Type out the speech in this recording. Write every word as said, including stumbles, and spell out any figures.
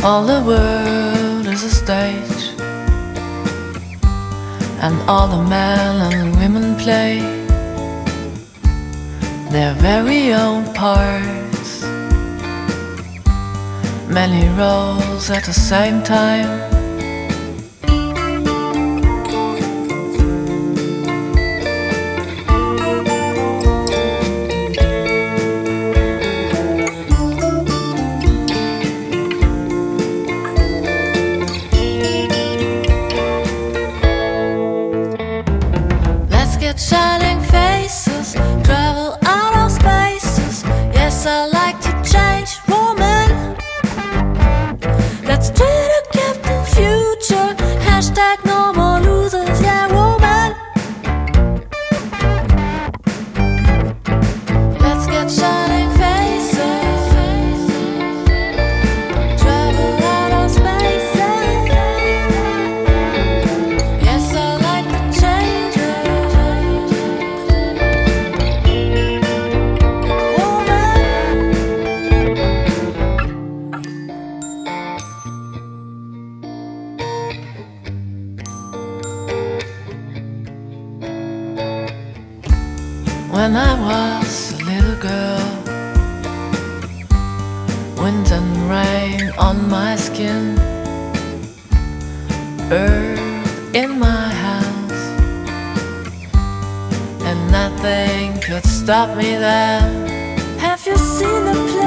All the world is a stage, and all the men and women play their very own parts, many roles at the same time. Shining faces, travel out of spaces. Yes, I like to change, woman. Let's treat a Captain Future. Hashtag no more losers, yeah, woman. Let's get shining faces, travel out of spaces. Yes, I like to change it. When I was a little girl, wind and rain on my skin, earth in my hands, and nothing could stop me then. Have you seen the place?